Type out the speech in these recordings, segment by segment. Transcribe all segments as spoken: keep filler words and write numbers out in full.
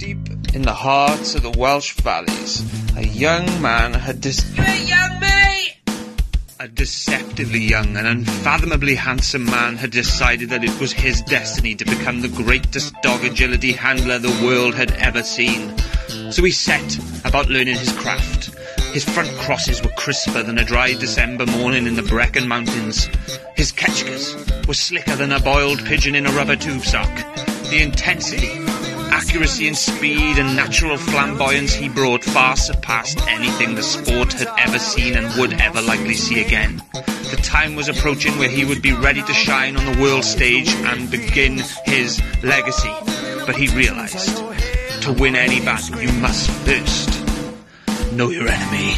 Deep in the heart of the Welsh valleys, a young man had dis- Hey, young mate! A deceptively young and unfathomably handsome man had decided that it was his destiny to become the greatest dog agility handler the world had ever seen. So he set about learning his craft. His front crosses were crisper than a dry December morning in the Brecon Mountains. His ketchkas were slicker than a boiled pigeon in a rubber tube sock. The intensity, accuracy and speed and natural flamboyance he brought far surpassed anything the sport had ever seen and would ever likely see again. The time was approaching where he would be ready to shine on the world stage and begin his legacy. But he realised, to win any battle you must first know your enemy.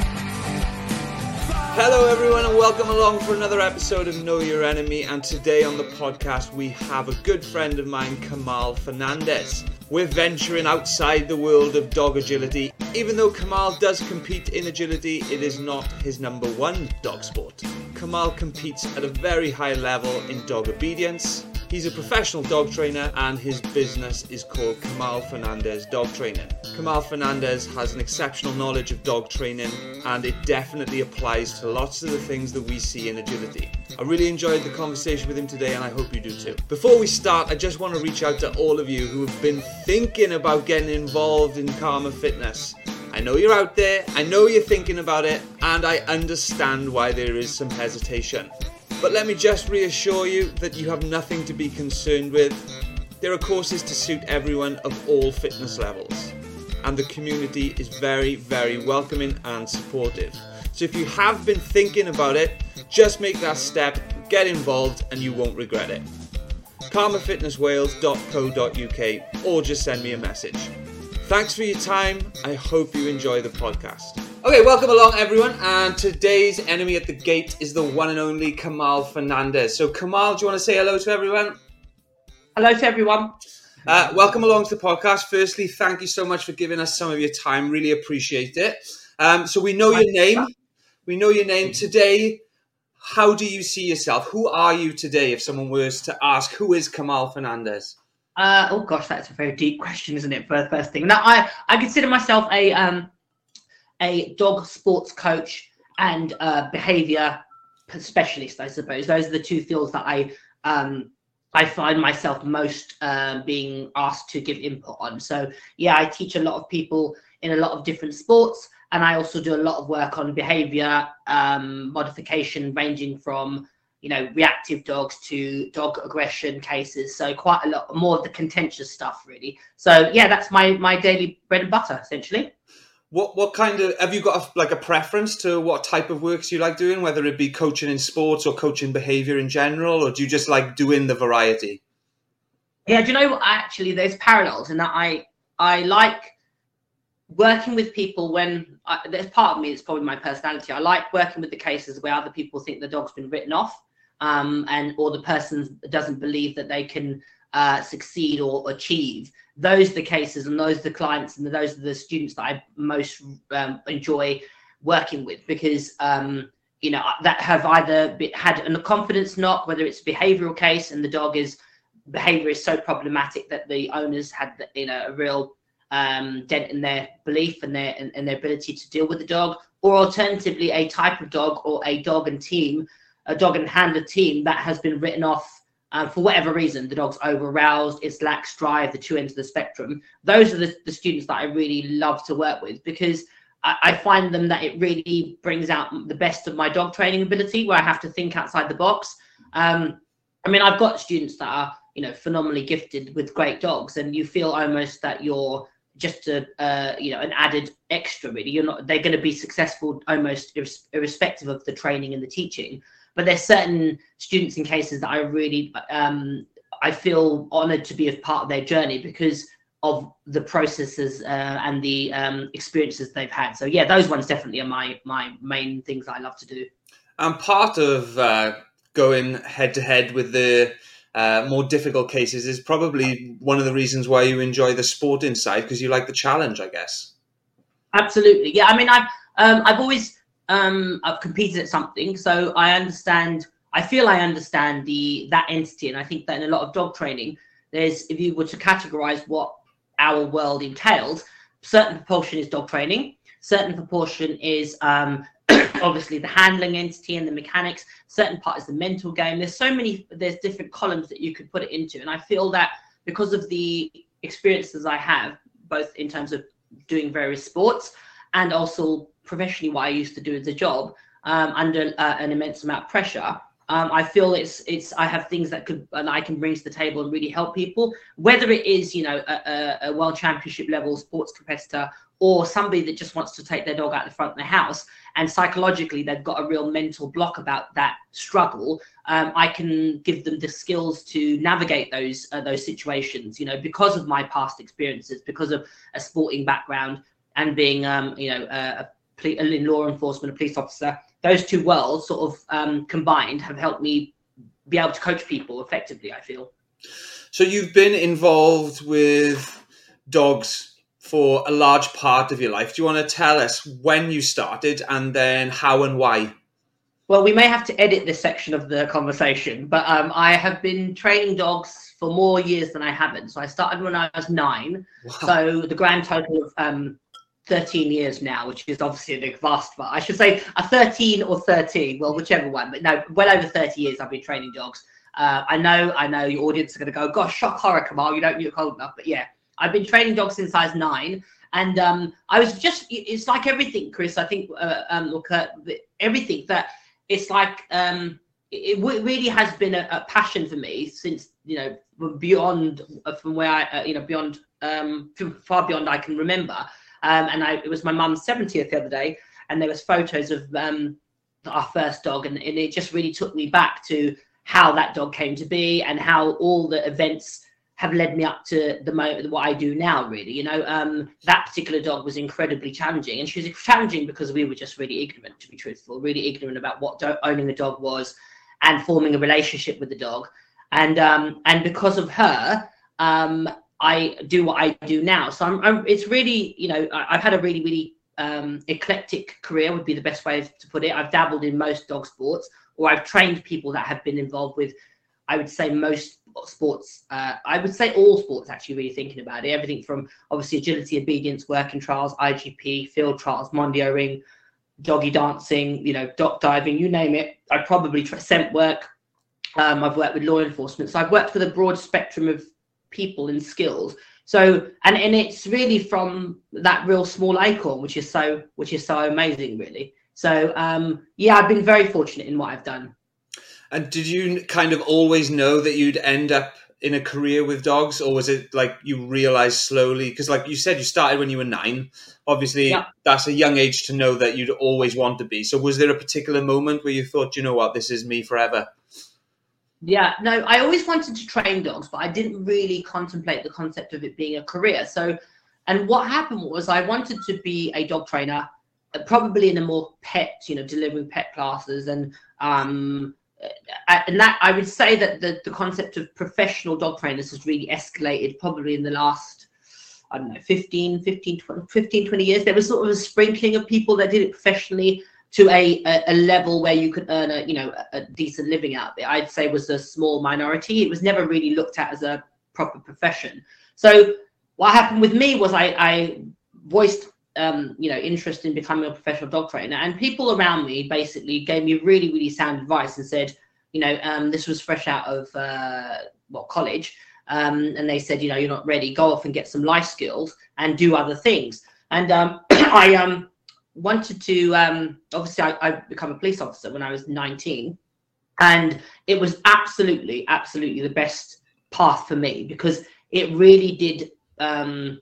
Hello everyone and welcome along for another episode of Know Your Enemy, and today on the podcast we have a good friend of mine, Kamal Fernandez. We're venturing outside the world of dog agility. Even though Kamal does compete in agility, it is not his number one dog sport. Kamal competes at a very high level in dog obedience. He's a professional dog trainer and his business is called Kamal Fernandez Dog Training. Kamal Fernandez has an exceptional knowledge of dog training and it definitely applies to lots of the things that we see in agility. I really enjoyed the conversation with him today and I hope you do too. Before we start, I just want to reach out to all of you who have been thinking about getting involved in Karma Fitness. I know you're out there, I know you're thinking about it, and I understand why there is some hesitation. But let me just reassure you that you have nothing to be concerned with. There are courses to suit everyone of all fitness levels. And the community is very, very welcoming and supportive. So if you have been thinking about it, just make that step, get involved, and you won't regret it. karma fitness wales dot co dot uk or just send me a message. Thanks for your time. I hope you enjoy the podcast. Okay, welcome along everyone, and today's enemy at the gate is the one and only Kamal Fernandez. So Kamal, do you want to say hello to everyone? Hello to everyone. Uh, welcome along to the podcast. Firstly, thank you so much for giving us some of your time. Really appreciate it. Um, so we know your name. We know your name today. How do you see yourself? Who are you today? If someone was to ask, who is Kamal Fernandez? Uh, oh gosh, that's a very deep question, isn't it? For the first thing, now I I consider myself a um a dog sports coach and uh, behaviour specialist, I suppose. Those are the two fields that I um I find myself most uh, being asked to give input on. So yeah, I teach a lot of people in a lot of different sports, and I also do a lot of work on behaviour um, modification, ranging from you know reactive dogs to dog aggression cases. So quite a lot more of the contentious stuff, really. So yeah, that's my my daily bread and butter, essentially. What what kind of, have you got a, like a preference to what type of works you like doing, whether it be coaching in sports or coaching behaviour in general, or do you just like doing the variety? Yeah, do you know what? Actually, there's parallels in that I I like working with people when, I, there's part of me, it's probably my personality. I like working with the cases where other people think the dog's been written off um, and or the person doesn't believe that they can uh, succeed or achieve. Those are the cases and those are the clients and those are the students that I most um, enjoy working with, because um, you know that have either been, had a confidence knock, whether it's a behavioural case and the dog is behaviour is so problematic that the owners had you know a real um, dent in their belief and their and, and their ability to deal with the dog, or alternatively a type of dog or a dog and team, a dog and handler team that has been written off. Um, for whatever reason, the dog's over-aroused, it's lacks drive, the two ends of the spectrum. Those are the, the students that I really love to work with, because I, I find them that it really brings out the best of my dog training ability, where I have to think outside the box. Um, I mean, I've got students that are, you know, phenomenally gifted with great dogs, and you feel almost that you're just a, uh, you know, an added extra, really. You're not, they're going to be successful almost irres- irrespective of the training and the teaching. But there's certain students and cases that I really, um, I feel honoured to be a part of their journey because of the processes uh, and the um, experiences they've had. So yeah, those ones definitely are my my main things I love to do. And part of uh, going head to head with the uh, more difficult cases is probably one of the reasons why you enjoy the sporting side, because you like the challenge, I guess. Absolutely, yeah. I mean, I've um, I've always. Um, I've competed at something, so I understand. I feel I understand the that entity, and I think that in a lot of dog training, there's if you were to categorize what our world entails. Certain proportion is dog training, certain proportion is um, obviously the handling entity and the mechanics, certain part is the mental game. There's so many, there's different columns that you could put it into. And I feel that because of the experiences I have, both in terms of doing various sports and also professionally what I used to do as a job, um, under uh, an immense amount of pressure, Um, I feel it's it's I have things that could and I can bring to the table and really help people, whether it is, you know, a, a world championship level sports competitor or somebody that just wants to take their dog out the front of the house and psychologically they've got a real mental block about that struggle. Um, I can give them the skills to navigate those uh, those situations, you know, because of my past experiences, because of a sporting background and being, um, you know, a, a, a law enforcement, a police officer. Those two worlds sort of um, combined have helped me be able to coach people effectively, I feel. So you've been involved with dogs for a large part of your life. Do you want to tell us when you started and then how and why? Well, we may have to edit this section of the conversation, but um, I have been training dogs for more years than I haven't. So I started when I was nine. Wow. So the grand total of um, thirteen years now, which is obviously a vast, but I should say a thirteen or thirteen, well, whichever one, but no, well over thirty years I've been training dogs. Uh, I know, I know your audience are going to go, gosh, shock horror, Kamal, you don't look old enough, but yeah, I've been training dogs since I was nine, and um, I was just, it's like everything, Chris, I think, uh, um, or Kurt, everything that it's like, um, it, it really has been a, a passion for me since, you know, beyond, uh, from where I, uh, you know, beyond, um, far beyond I can remember. Um, and I, it was my mum's seventieth the other day, and there was photos of um, our first dog, and, and it just really took me back to how that dog came to be and how all the events have led me up to the moment what I do now. Really, you know, um, that particular dog was incredibly challenging, and she was challenging because we were just really ignorant, to be truthful, really ignorant about what do- owning a dog was and forming a relationship with the dog, and um, and because of her. Um, I do what I do now. So I'm, I'm it's really, you know, I, I've had a really, really um, eclectic career would be the best way to put it. I've dabbled in most dog sports, or I've trained people that have been involved with, I would say most sports. Uh, I would say all sports, actually, really thinking about it. Everything from obviously agility, obedience, working trials, I G P, field trials, Mondio ring, doggy dancing, you know, dock diving, you name it. I probably tra- scent work. Um, I've worked with law enforcement. So I've worked with a broad spectrum of people and skills. So and and it's really from that real small acorn, which is so which is so amazing, really. So um yeah, I've been very fortunate in what I've done. And did you kind of always know that you'd end up in a career with dogs, or was it like you realized slowly? Because like you said, you started when you were nine. Obviously, yeah. That's a young age to know that you'd always want to be. So was there a particular moment where you thought, you know what, this is me forever? Yeah, no, I always wanted to train dogs, but I didn't really contemplate the concept of it being a career. So, and what happened was I wanted to be a dog trainer, probably in a more pet, you know, delivering pet classes. And um, and that I would say that the, the concept of professional dog trainers has really escalated probably in the last, I don't know, fifteen, fifteen, twenty, fifteen, twenty years. There was sort of a sprinkling of people that did it professionally to a, a, a level where you could earn a, you know, a, a decent living out of it. I'd say was a small minority. It was never really looked at as a proper profession. So what happened with me was I, I voiced, um, you know, interest in becoming a professional dog trainer, and people around me basically gave me really, really sound advice and said, you know, um, this was fresh out of, uh, well, college. Um, and they said, you know, you're not ready, go off and get some life skills and do other things. And um, I, um, wanted to, um, obviously I, I become a police officer when I was nineteen, and it was absolutely, absolutely the best path for me because it really did um,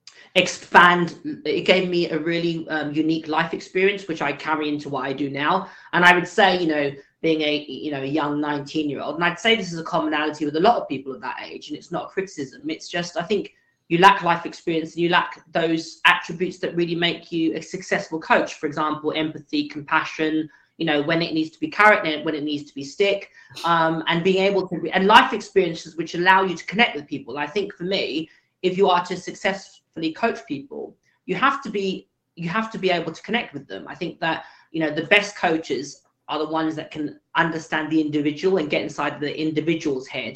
expand. It gave me a really um, unique life experience, which I carry into what I do now. And I would say, you know, being a, you know, a young nineteen year old, and I'd say this is a commonality with a lot of people at that age, and it's not a criticism. It's just, I think, you lack life experience and you lack those attributes that really make you a successful coach. For example, empathy, compassion, you know, when it needs to be carrot and when it needs to be stick, um, and being able to, and life experiences which allow you to connect with people. I think for me, if you are to successfully coach people, you have to be, you have to be able to connect with them. I think that, you know, the best coaches are the ones that can understand the individual and get inside the individual's head.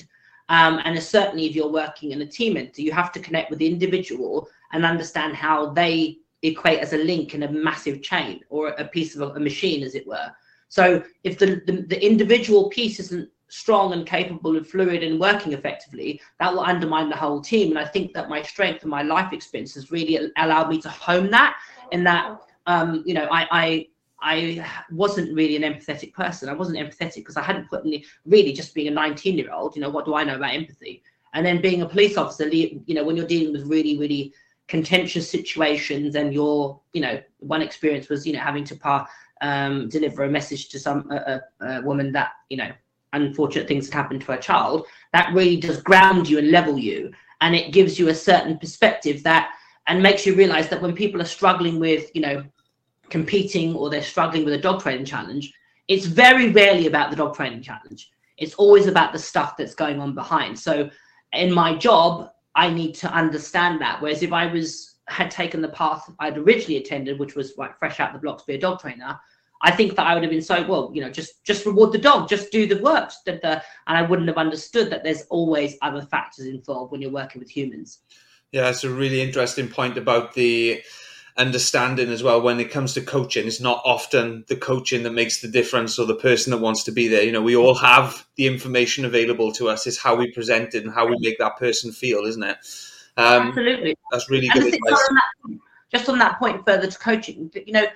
Um, and certainly if you're working in a team entity, you have to connect with the individual and understand how they equate as a link in a massive chain or a piece of a, a machine, as it were. So if the, the, the individual piece isn't strong and capable and fluid and working effectively, that will undermine the whole team. And I think that my strength and my life experience has really allowed me to hone that, in that, um, you know, I, I, I wasn't really an empathetic person. I wasn't empathetic because I hadn't put any, really just being a nineteen year old, you know, what do I know about empathy? And then being a police officer, you know, when you're dealing with really, really contentious situations, and you're, you know, one experience was, you know, having to par, um, deliver a message to some uh, a woman that, you know, unfortunate things had happened to her child, that really does ground you and level you. And it gives you a certain perspective that, and makes you realize that when people are struggling with, you know, competing, or they're struggling with a dog training challenge, it's very rarely about the dog training challenge. It's always about the stuff that's going on behind. So in my job, I need to understand that. Whereas if I was had taken the path I'd originally attended, which was like fresh out the blocks, be a dog trainer, I think that I would have been so, well, you know, just just reward the dog, just do the work, and I wouldn't have understood that there's always other factors involved when you're working with humans. Yeah, it's a really interesting point about the understanding as well. When it comes to coaching, it's not often the coaching that makes the difference or the person that wants to be there. You know, we all have the information available to us. It's how we present it and how we make that person feel, isn't it? Um, Absolutely. That's really and good advice. On that, just on that point further to coaching, you know,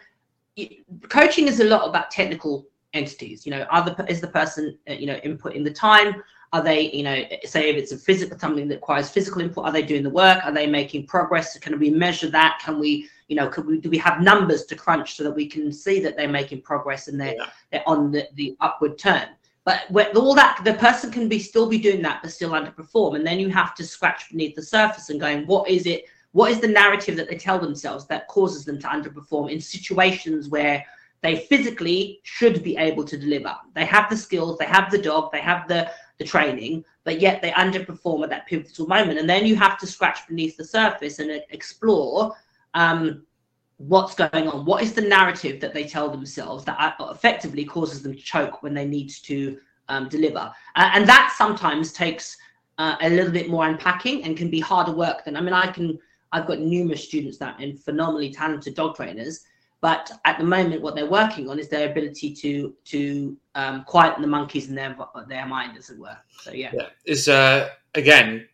coaching is a lot about technical entities. You know, are the, is the person, you know, inputting the time? Are they, you know, say if it's a physical, something that requires physical input, are they doing the work? Are they making progress? Can we measure that? Can we, you know, could we, do we have numbers to crunch so that we can see that they're making progress and they're, yeah. they're on the, the upward turn? But with all that, the person can be still be doing that, but still underperform. And then you have to scratch beneath the surface and going, what is it? What is the narrative that they tell themselves that causes them to underperform in situations where they physically should be able to deliver? They have the skills, they have the dog, they have the, the training, but yet they underperform at that pivotal moment. And then you have to scratch beneath the surface and explore um, what's going on. What is the narrative that they tell themselves that effectively causes them to choke when they need to um, deliver? Uh, and that sometimes takes uh, a little bit more unpacking and can be harder work than, I mean, I can, I've got numerous students that are phenomenally talented dog trainers, but at the moment, what they're working on is their ability to to um, quieten the monkeys in their their mind, as it were. So yeah, yeah. It's uh, again,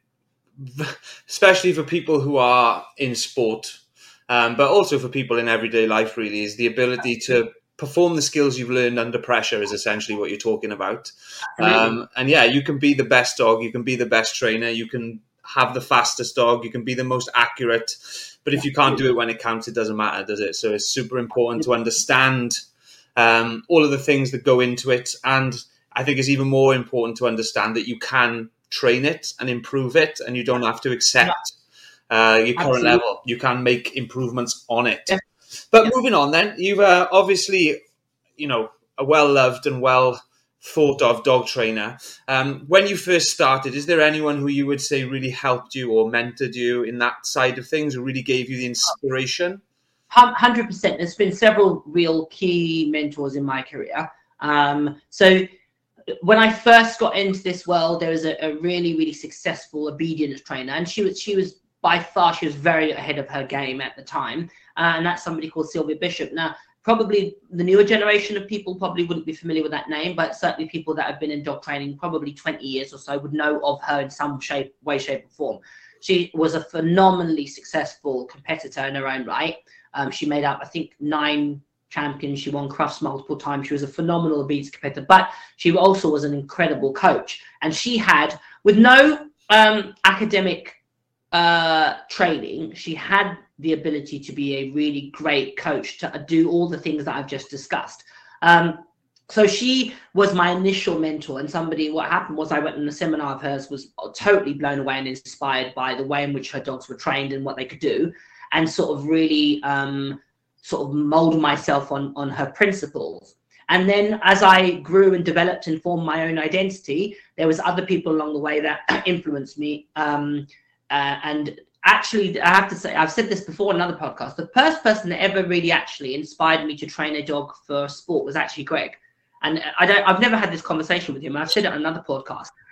especially for people who are in sport, um, but also for people in everyday life. Really, is the ability to perform the skills you've learned under pressure is essentially what you're talking about. Um, and yeah, you can be the best dog, you can be the best trainer, you can have the fastest dog, you can be the most accurate, but if you can't do it when it counts, it doesn't matter, does it? So it's super important to understand um, all of the things that go into it. And I think it's even more important to understand that you can train it and improve it, and you don't have to accept uh, your current Absolutely. level. You can make improvements on it. Yeah. But yeah. moving on then, you've uh, obviously, you know, a well-loved and well thought of dog trainer. Um, when you first started, is there anyone who you would say really helped you or mentored you in that side of things, or really gave you the inspiration? one hundred percent. There's been several real key mentors in my career. Um, so when I first got into this world, there was a, a really, really successful obedience trainer, and she was, she was by far, she was very ahead of her game at the time. Uh, and that's somebody called Sylvia Bishop. Now, probably the newer generation of people probably wouldn't be familiar with that name, but certainly people that have been in dog training probably twenty years or so would know of her in some shape, way, shape or form. She was a phenomenally successful competitor in her own right. Um, she made up, I think, nine champions. She won Crufts multiple times. She was a phenomenal obedience competitor, but she also was an incredible coach. And she had, with no um, academic uh, training, she had the ability to be a really great coach to do all the things that I've just discussed. Um, so she was my initial mentor, and somebody, what happened was I went on a seminar of hers, was totally blown away and inspired by the way in which her dogs were trained and what they could do, and sort of really um, sort of molded myself on, on her principles. And then as I grew and developed and formed my own identity, there was other people along the way that influenced me. Um, uh, and Actually, I have to say, I've said this before in another podcast, the first person that ever really actually inspired me to train a dog for sport was actually Greg. And I don't, I've never had this conversation with him. I've said it on another podcast.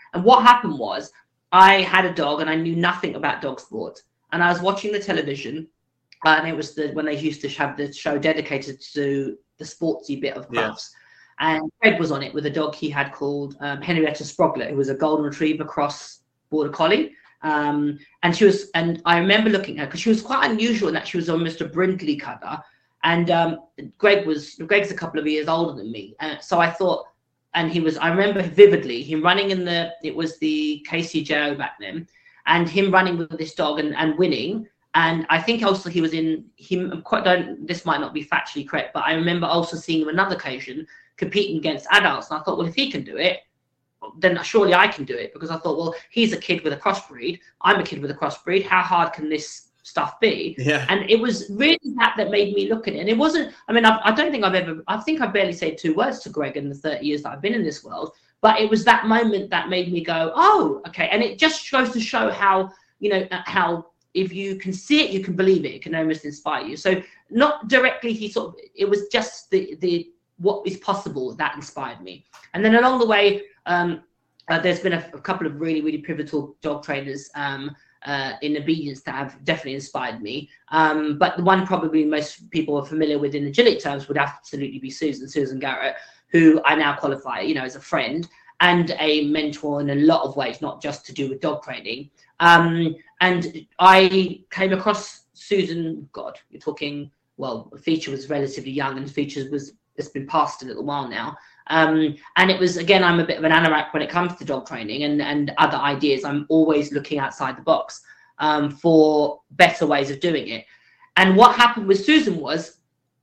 And what happened was I had a dog and I knew nothing about dog sport. And I was watching the television, uh, and it was the when they used to have the show dedicated to the sportsy bit of Crufts. Yeah. And Greg was on it with a dog he had called um, Henrietta Sprogler, who was a golden retriever cross border collie. Um, and she was, and I remember looking at her because she was quite unusual in that she was almost a brindley cutter. And um, Greg was, Greg's a couple of years older than me. And so I thought, and he was, I remember vividly him running in the, it was the K C J O back then, and him running with this dog and, and winning. And I think also he was in, him, quite don't, this might not be factually correct, but I remember also seeing him another occasion competing against adults. And I thought, well, if he can do it, then surely I can do it, because I thought, well, he's a kid with a crossbreed. I'm a kid with a crossbreed. How hard can this stuff be? Yeah. And it was really that that made me look at it. And it wasn't, I mean, I, I don't think I've ever, I think I barely said two words to Greg in the thirty years that I've been in this world. But it was that moment that made me go, oh, okay. And it just goes to show how, you know, how if you can see it, you can believe it. It can almost inspire you. So not directly, he sort of, it was just the, the, what is possible that inspired me. And then along the way, um, uh, there's been a, a couple of really, really pivotal dog trainers um, uh, in obedience that have definitely inspired me. Um, but the one probably most people are familiar with in agility terms would absolutely be Susan, Susan Garrett, who I now qualify, you know, as a friend and a mentor in a lot of ways, not just to do with dog training. Um, and I came across Susan, God, you're talking, well, Feature was relatively young and Feature was, it's been past a little while now. Um, and it was, again, I'm a bit of an anorak when it comes to dog training and, and other ideas. I'm always looking outside the box um, for better ways of doing it. And what happened with Susan was,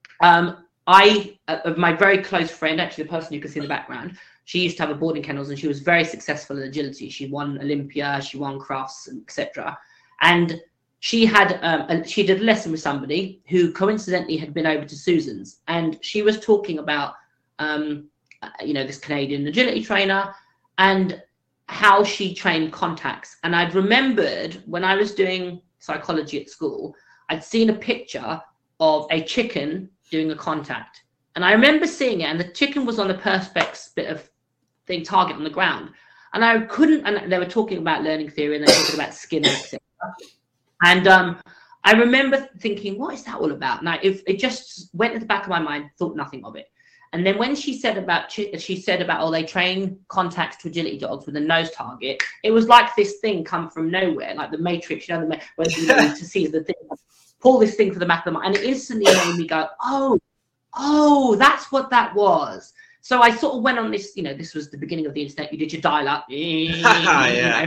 um, I, uh, my very close friend, actually the person you can see in the background, she used to have a boarding kennels and she was very successful in agility. She won Olympia, she won Crufts, et cetera. And she had, um, a, she did a lesson with somebody who coincidentally had been over to Susan's, and she was talking about, um, you know, this Canadian agility trainer and how she trained contacts. And I'd remembered when I was doing psychology at school, I'd seen a picture of a chicken doing a contact. And I remember seeing it, and the chicken was on a perspex bit of thing target on the ground. And I couldn't, and they were talking about learning theory and they were talking about Skinner, et cetera. And um, I remember thinking, what is that all about? And I, if it just went to the back of my mind, thought nothing of it. And then when she said about, she said about, oh, they train contacts to agility dogs with a nose target. It was like this thing come from nowhere, like the Matrix, you know, the, when you need to see the thing, pull this thing for the back of the mind. And it instantly made me go, oh, oh, that's what that was. So I sort of went on this, you know, this was the beginning of the internet. You did your dial up, yeah.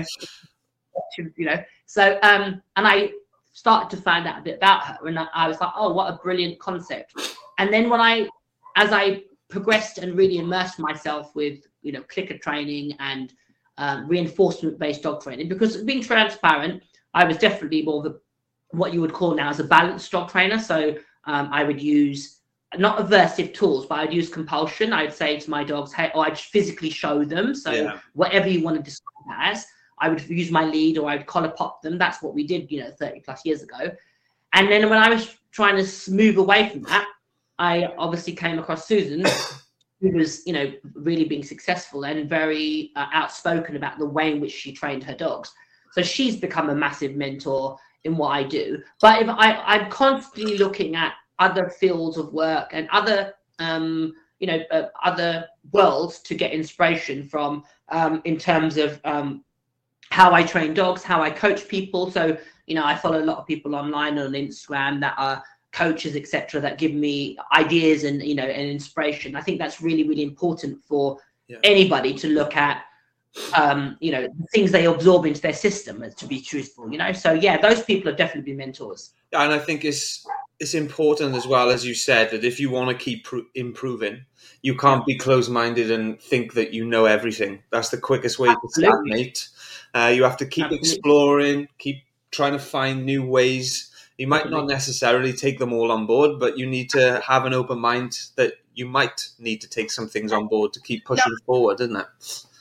you know, you know. So, um, and I started to find out a bit about her, and I, I was like, oh, what a brilliant concept. And then when I, as I progressed and really immersed myself with, you know, clicker training and um, reinforcement-based dog training, because being transparent, I was definitely more of a, what you would call now as a balanced dog trainer. So um, I would use not aversive tools, but I'd use compulsion. I'd say to my dogs, hey, or I'd physically show them. So yeah. Whatever you want to describe as, I would use my lead or I'd collar pop them. That's what we did, you know, thirty plus years ago. And then when I was trying to move away from that, I obviously came across Susan, who was, you know, really being successful and very uh, outspoken about the way in which she trained her dogs. So she's become a massive mentor in what I do. But if I, I'm constantly looking at other fields of work and other, um, you know, uh, other worlds to get inspiration from um, in terms of um, how I train dogs, how I coach people. So, you know, I follow a lot of people online on Instagram that are coaches, et cetera, that give me ideas and, you know, and inspiration. I think that's really, really important for yeah. anybody to look at, um, you know, the things they absorb into their system, to be truthful, you know. So, yeah, those people have definitely been mentors. And I think it's it's important as well, as you said, that if you want to keep pr- improving, you can't be closed-minded and think that you know everything. That's the quickest way Absolutely. to stagnate. Uh, you have to keep Absolutely. exploring, keep trying to find new ways. You might not necessarily take them all on board, but you need to have an open mind that you might need to take some things on board to keep pushing yeah. forward, isn't it?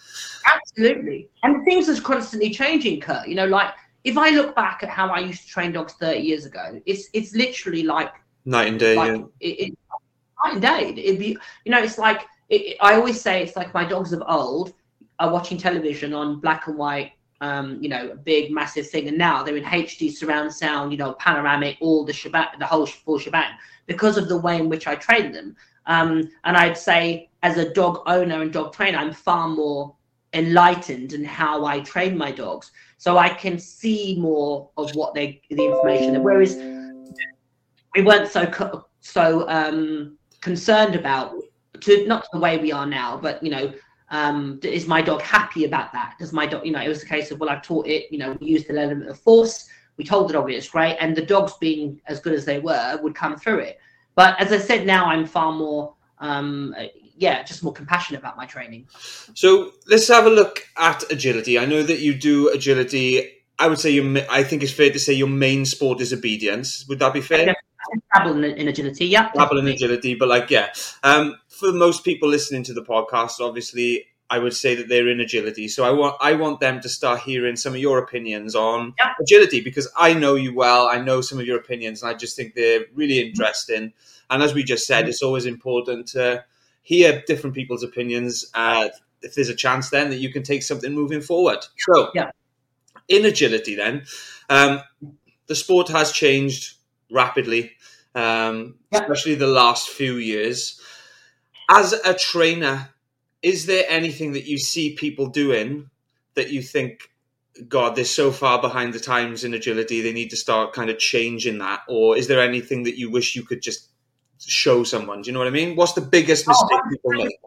Absolutely. And things are constantly changing, Kurt. You know, like if I look back at how I used to train dogs thirty years ago, it's it's literally like night and day. Like, yeah. it, it, night and day. It'd be, you know, it's like it, I always say, it's like my dogs of old. are watching television on black and white, um, you know, a big, massive thing. And now they're in H D surround sound, you know, panoramic, all the shebang, the whole full shebang, because of the way in which I train them. Um, and I'd say as a dog owner and dog trainer, I'm far more enlightened in how I train my dogs. So I can see more of what they, the information. Whereas we weren't so, so um, concerned about, to not the way we are now, but, you know, um, is my dog happy about that? Does my dog, you know, it was a case of, well, I've taught it, you know, we used an element of force. We told the dog it's great. And the dogs being as good as they were would come through it. But as I said, now I'm far more, um, yeah, just more compassionate about my training. So let's have a look at agility. I know that you do agility. I would say your, I think it's fair to say your main sport is obedience. Would that be fair? Dabble in, in agility, yeah. Dabble in agility, but like, yeah. Um, for most people listening to the podcast, obviously, I would say that they're in agility. So I want I want them to start hearing some of your opinions on yeah. agility, because I know you well. I know some of your opinions, and I just think they're really interesting. And as we just said, it's always important to hear different people's opinions. Uh, if there's a chance then that you can take something moving forward. So yeah. in agility then, um, the sport has changed rapidly, um, yeah. especially the last few years. As a trainer, is there anything that you see people doing that you think, God, they're so far behind the times in agility, they need to start kind of changing that? Or is there anything that you wish you could just show someone? Do you know what I mean? What's the biggest mistake oh, people make?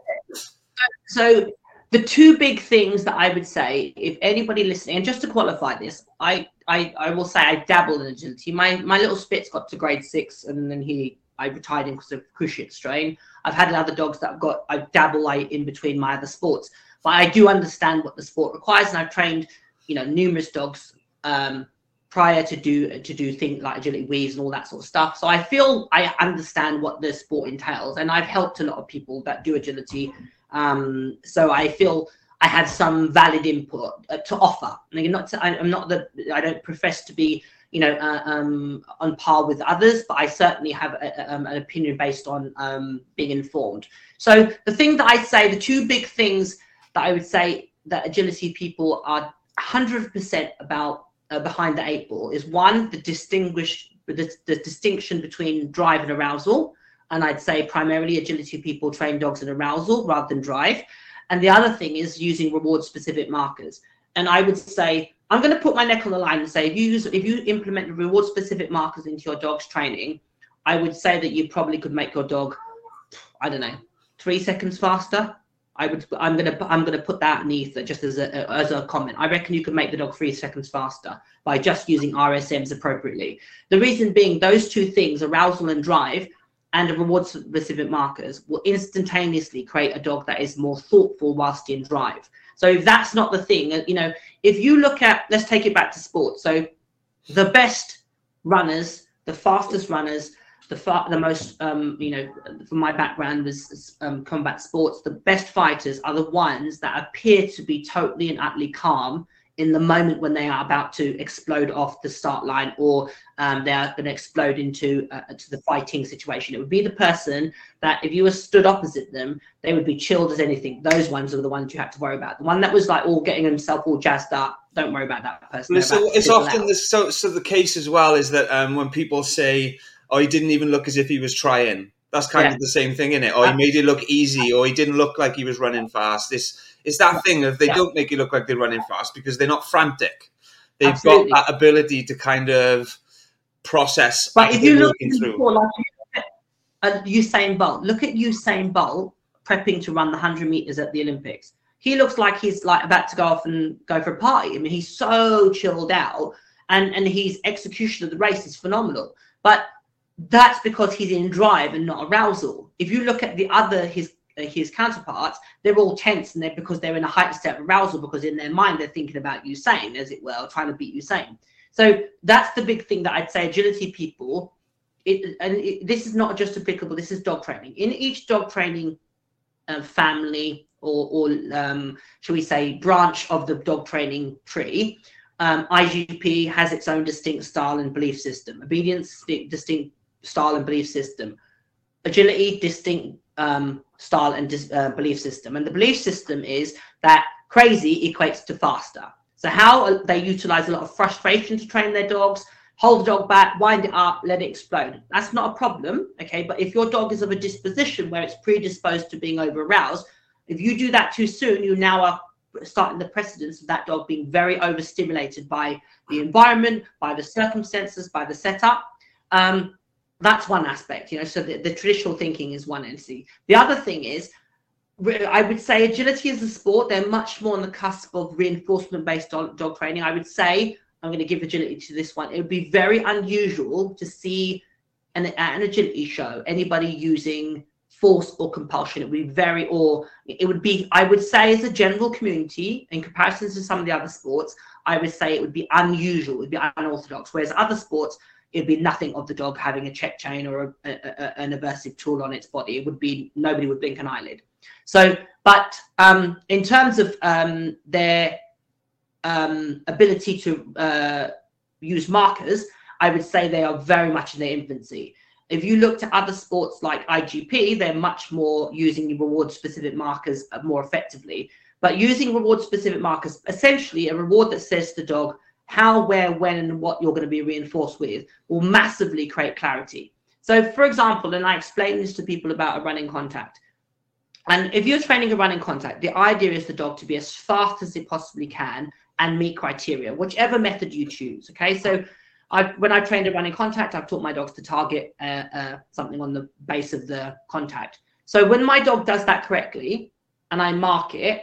So the two big things that I would say, if anybody listening, and just to qualify this, I I, I will say I dabble in agility. My my little Spitz got to grade six, and then he I retired him because of cruciate strain. I've had other dogs that I've got, I dabble like in between my other sports, but I do understand what the sport requires, and I've trained, you know, numerous dogs um, prior to do to do things like agility weaves and all that sort of stuff. So I feel I understand what the sport entails, and I've helped a lot of people that do agility. Um, so I feel I have some valid input uh, to offer. And not to, I, I'm not the I don't profess to be, you know, uh, um, on par with others, but I certainly have a, a, um, an opinion based on um, being informed. So the thing that I say, the two big things that I would say that agility people are one hundred percent about uh, behind the eight ball is, one, the distinguish the, the distinction between drive and arousal. And I'd say primarily agility people train dogs in arousal rather than drive. And the other thing is using reward specific markers. And I would say, I'm going to put my neck on the line and say, if you use, if you implement reward specific markers into your dog's training, I would say that you probably could make your dog, I don't know, three seconds faster. I would, I'm going to, I'm going to put that underneath just as a, as a comment. I reckon you could make the dog three seconds faster by just using R S Ms appropriately. The reason being, those two things, arousal and drive, and reward specific markers, will instantaneously create a dog that is more thoughtful whilst in drive. So if that's not the thing, you know, if you look at, let's take it back to sport. So the best runners, the fastest runners, the far, the most, um, you know, from my background was um, combat sports, the best fighters are the ones that appear to be totally and utterly calm in the moment when they are about to explode off the start line, or um, they are going to explode into uh, to the fighting situation. It would be the person that if you were stood opposite them, they would be chilled as anything. Those ones are the ones you had to worry about. The one that was like all getting himself all jazzed up, don't worry about that person. Well, so it's often the, so, so the case as well is that um, when people say, oh, he didn't even look as if he was trying, that's kind yeah. of the same thing, isn't it? Or he made it look easy, or he didn't look like he was running fast. This It's that thing of they yeah. don't make it look like they're running fast because they're not frantic. They've Absolutely. got that ability to kind of process. But if you look before, like uh, Usain Bolt, look at Usain Bolt prepping to run the one hundred meters at the Olympics. He looks like he's like about to go off and go for a party. I mean, he's so chilled out, and and his execution of the race is phenomenal. But that's because he's in drive and not arousal. If you look at the other his his counterparts, they're all tense, and they're because they're in a heightened state of arousal, because in their mind they're thinking about Usain, as it were, trying to beat Usain. So that's the big thing that I'd say agility people, it, and it, this is not just applicable, this is dog training. In each dog training uh, family or, or um, shall we say, branch of the dog training tree, um, I G P has its own distinct style and belief system. Obedience, distinct style and belief system. Agility, distinct um, style and uh, belief system. And the belief system is that crazy equates to faster. So how they utilize a lot of frustration to train their dogs, hold the dog back, wind it up, let it explode. That's not a problem, okay? But if your dog is of a disposition where it's predisposed to being over aroused, if you do that too soon, you now are starting the precedence of that dog being very overstimulated by the environment, by the circumstances, by the setup. Um, that's one aspect, you know, so the, the traditional thinking is one entity. The other thing is, I would say agility is a sport. They're much more on the cusp of reinforcement-based dog training. I would say, I'm going to give agility to this one. It would be very unusual to see an, an agility show, anybody using force or compulsion. It would be very, or it would be, I would say as a general community, in comparison to some of the other sports, I would say it would be unusual, it would be unorthodox. Whereas other sports, it'd be nothing of the dog having a check chain or a, a, a, an aversive tool on its body. It would be, nobody would blink an eyelid. So, but um, in terms of um, their um, ability to uh, use markers, I would say they are very much in their infancy. If you look to other sports like I G P, they're much more using reward-specific markers more effectively. But using reward-specific markers, essentially a reward that says to the dog how, where, when, and what you're going to be reinforced with, will massively create clarity. So, for example, and I explain this to people about a running contact. And if you're training a running contact, the idea is the dog to be as fast as it possibly can and meet criteria, whichever method you choose. Okay, so I, when I trained a running contact, I've taught my dogs to target uh, uh, something on the base of the contact. So when my dog does that correctly and I mark it,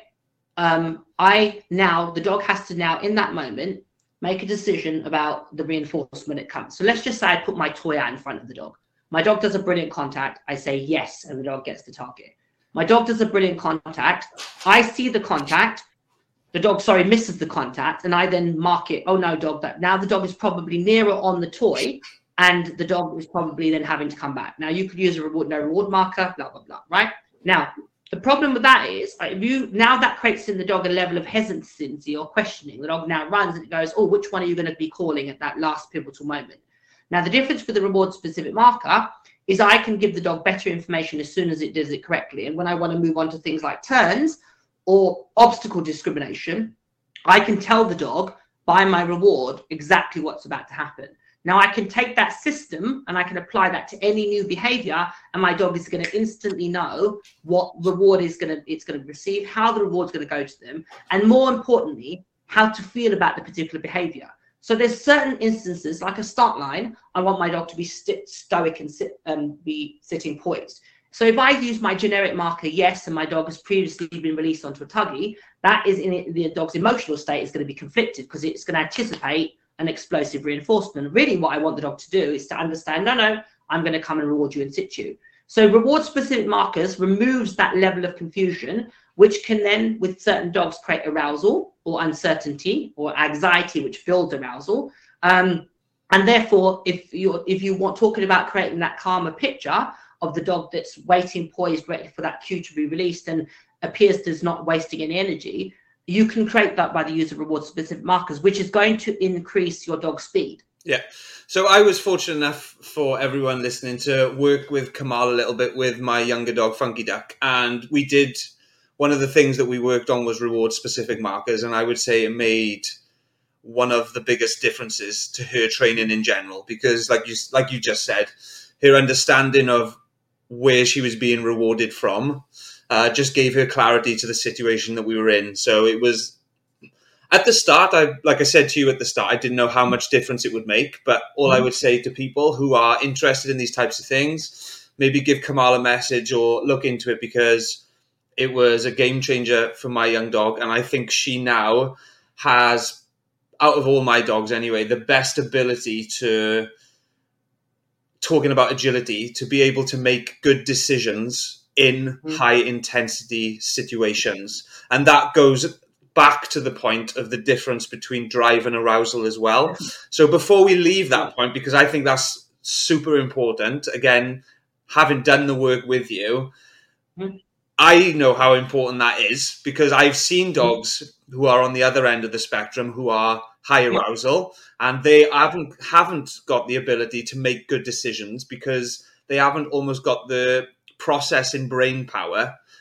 um, I now, the dog has to now in that moment make a decision about the reinforcement it comes. So let's just say I put my toy out in front of the dog. My dog does a brilliant contact. I say yes, and the dog gets the target. My dog does a brilliant contact. I see the contact. The dog, sorry, misses the contact. And I then mark it. Oh, no, dog. That now the dog is probably nearer on the toy. And the dog is probably then having to come back. Now, you could use a reward, no reward marker, blah, blah, blah, right? Now, the problem with that is, like, if you now that creates in the dog a level of hesitancy or questioning. The dog now runs and it goes, oh, which one are you going to be calling at that last pivotal moment? Now, the difference with the reward-specific marker is I can give the dog better information as soon as it does it correctly. And when I want to move on to things like turns or obstacle discrimination, I can tell the dog by my reward exactly what's about to happen. Now I can take that system and I can apply that to any new behavior, and my dog is going to instantly know what reward is going to it's going to receive, how the reward is going to go to them, and more importantly, how to feel about the particular behavior. So there's certain instances, like a start line, I want my dog to be st stoic and sit, um, be sitting poised. So if I use my generic marker, yes, and my dog has previously been released onto a tuggy, that is in it, the dog's emotional state is going to be conflicted because it's going to anticipate an explosive reinforcement. Really what I want the dog to do is to understand, no, no, I'm going to come and reward you in situ. So reward-specific markers removes that level of confusion, which can then, with certain dogs, create arousal or uncertainty or anxiety, which builds arousal. Um, and therefore, if you're if you want talking about creating that calmer picture of the dog that's waiting, poised, ready for that cue to be released and appears to not wasting any energy, you can create that by the use of reward-specific markers, which is going to increase your dog's speed. Yeah. So I was fortunate enough for everyone listening to work with Kamal a little bit with my younger dog, Funky Duck. And we did, one of the things that we worked on was reward-specific markers. And I would say it made one of the biggest differences to her training in general. Because like you, like you just said, her understanding of where she was being rewarded from uh, just gave her clarity to the situation that we were in. So it was... At the start, I like I said to you at the start, I didn't know how much difference it would make. But all mm-hmm. I would say to people who are interested in these types of things, maybe give Kamal a message or look into it, because it was a game changer for my young dog. And I think she now has, out of all my dogs anyway, the best ability to, talking about agility, to be able to make good decisions in mm-hmm. high intensity situations. And that goes back to the point of the difference between drive and arousal as well. So before we leave that point, because I think that's super important, again, having done the work with you, mm-hmm. I know how important that is, because I've seen dogs who are on the other end of the spectrum who are high arousal, and they haven't haven't got the ability to make good decisions because they haven't almost got the processing brain power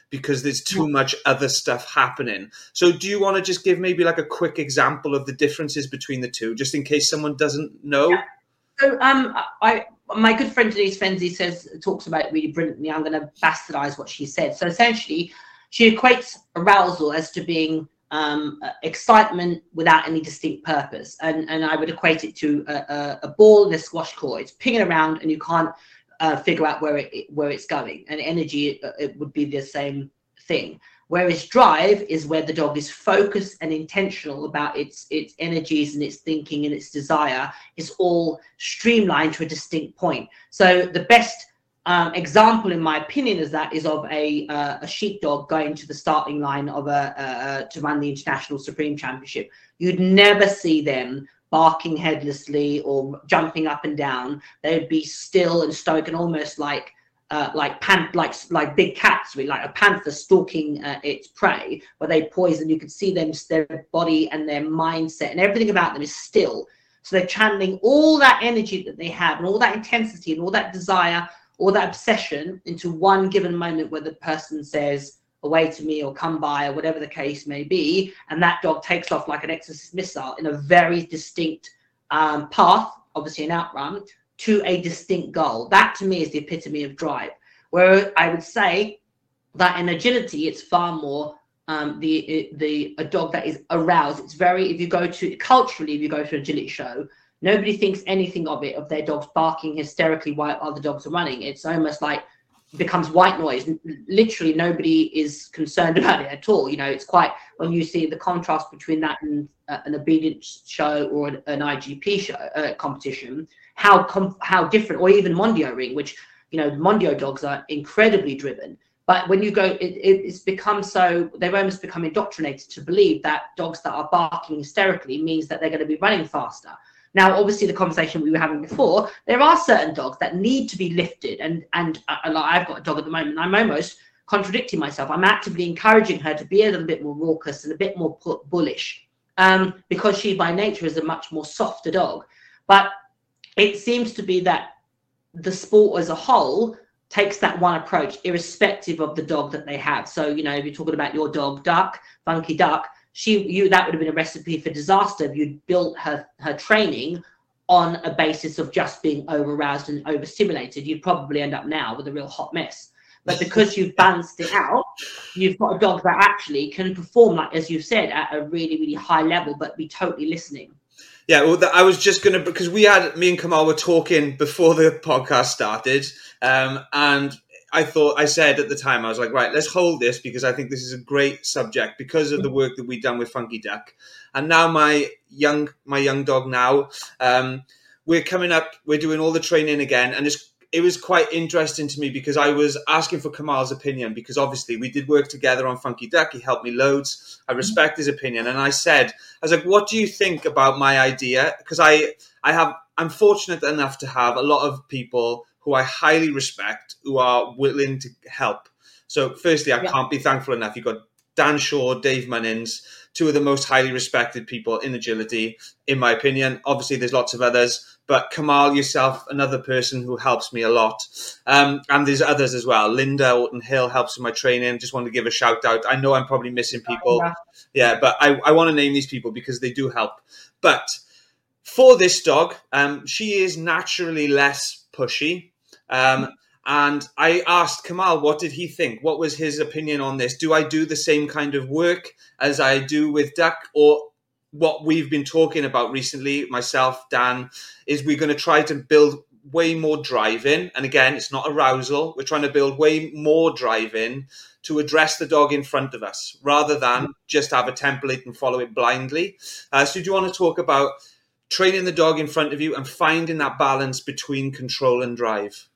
because there's too much other stuff happening. So do you want to just give maybe like a quick example of the differences between the two, just in case someone doesn't know? Yeah. So um, I, my good friend Denise Fenzi says, talks about it really brilliantly. I'm going to bastardize what she said. So essentially, she equates arousal as to being um, excitement without any distinct purpose. And, and I would equate it to a, a, a ball in a squash court. It's pinging around and you can't uh, figure out where it where it's going. And energy, it, it would be the same thing. Whereas drive is where the dog is focused and intentional about its its energies and its thinking and its desire. It's all streamlined to a distinct point. So the best um, example, in my opinion, is that is of a uh, a sheepdog going to the starting line of a uh, to run the International Supreme Championship. You'd never see them barking headlessly or jumping up and down. They'd be still and stoic and almost like Uh, like pan, like like big cats, really, like a panther stalking uh, its prey, where they poise, and you can see them, their body and their mindset and everything about them is still. So they're channeling all that energy that they have and all that intensity and all that desire, all that obsession into one given moment where the person says, away to me, or come by, or whatever the case may be, and that dog takes off like an exorcist missile in a very distinct um, path, obviously an outrun, to a distinct goal. That to me is the epitome of drive. Where I would say that in agility, it's far more um, the the a dog that is aroused. It's very, if you go to culturally, if you go to an agility show, nobody thinks anything of it, of their dogs barking hysterically while other dogs are running. It's almost like it becomes white noise. Literally, nobody is concerned about it at all. You know, it's quite, when you see the contrast between that and uh, an obedience show or an, an I G P show uh, competition. How com how different, or even Mondio ring, which, you know, Mondio dogs are incredibly driven. But when you go, it, it, it's become so, they've almost become indoctrinated to believe that dogs that are barking hysterically means that they're going to be running faster. Now, obviously, the conversation we were having before, there are certain dogs that need to be lifted. And, and uh, I've got a dog at the moment, and I'm almost contradicting myself. I'm actively encouraging her to be a little bit more raucous and a bit more bullish, um, because she, by nature, is a much more softer dog. But it seems to be that the sport as a whole takes that one approach, irrespective of the dog that they have. So, you know, if you're talking about your dog, Duck, Funky Duck, she, you, that would have been a recipe for disaster if you'd built her, her training on a basis of just being over-aroused and overstimulated. You'd probably end up now with a real hot mess. But because you've balanced it out, you've got a dog that actually can perform, like, as you've said, at a really, really high level, but be totally listening. Yeah, well, I was just going to, because we had, me and Kamal were talking before the podcast started, um, and I thought, I said at the time, I was like, right, let's hold this, because I think this is a great subject because of the work that we've done with Funky Duck. And now my young, my young dog now, um, we're coming up, we're doing all the training again, and it's it was quite interesting to me because I was asking for Kamal's opinion, because obviously we did work together on Funky Duck. He helped me loads. I respect his opinion. And I said, I was like, what do you think about my idea? Because I, I have, I'm fortunate enough to have a lot of people who I highly respect who are willing to help. So firstly, I yeah. can't be thankful enough. You've got Dan Shaw, Dave Munnins, two of the most highly respected people in agility, in my opinion. Obviously, there's lots of others. But Kamal, yourself, another person who helps me a lot. Um, and there's others as well. Linda Orton Hill helps with my training. Just want to give a shout out. I know I'm probably missing people. Yeah, yeah but I, I want to name these people because they do help. But for this dog, um, she is naturally less pushy. Um, and I asked Kamal, what did he think? What was his opinion on this? Do I do the same kind of work as I do with Duck? Or what we've been talking about recently, myself, Dan, is we're going to try to build way more drive-in. And again, it's not arousal. We're trying to build way more drive-in to address the dog in front of us rather than just have a template and follow it blindly. Uh, so do you want to talk about training the dog in front of you and finding that balance between control and drive?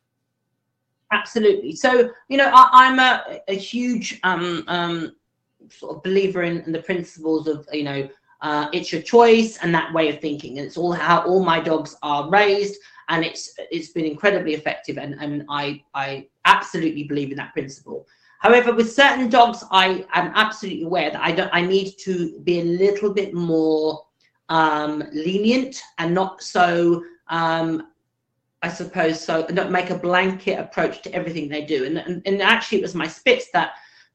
Absolutely. So, you know, I, I'm a, a huge um, um, sort of believer in, in the principles of, you know, Uh, it's your choice and that way of thinking. And it's all how all my dogs are raised, and it's it's been incredibly effective. And, and I, I absolutely believe in that principle. However, with certain dogs, I am absolutely aware that I don't. I need to be a little bit more um, lenient and not so, um, I suppose, so not make a blanket approach to everything they do. And, and, and actually, it was my Spitz that